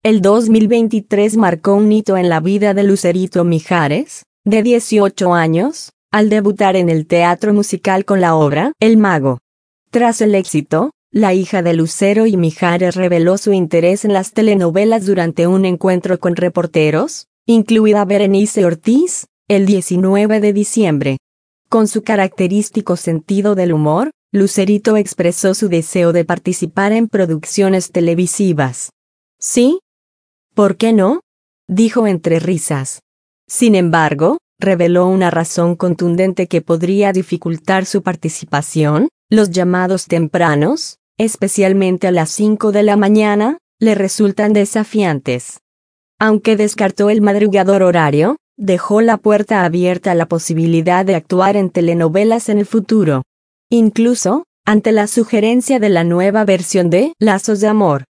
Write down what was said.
El 2023 marcó un hito en la vida de Lucerito Mijares, de 18 años, al debutar en el teatro musical con la obra El Mago. Tras el éxito, la hija de Lucero y Mijares reveló su interés en las telenovelas durante un encuentro con reporteros, incluida Berenice Ortiz, el 19 de diciembre. Con su característico sentido del humor, Lucerito expresó su deseo de participar en producciones televisivas. ¿Sí? ¿Por qué no?, dijo entre risas. Sin embargo, reveló una razón contundente que podría dificultar su participación: los llamados tempranos, especialmente a las 5 de la mañana, le resultan desafiantes. Aunque descartó el madrugador horario, dejó la puerta abierta a la posibilidad de actuar en telenovelas en el futuro. Incluso, ante la sugerencia de la nueva versión de Lazos de Amor,